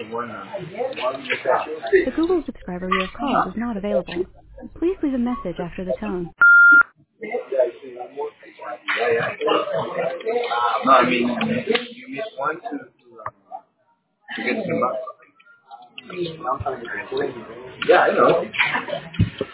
The Google subscriber you have called is not available. Please leave a message after the tone. No, I mean, you miss one to get some bucks. Yeah, I know.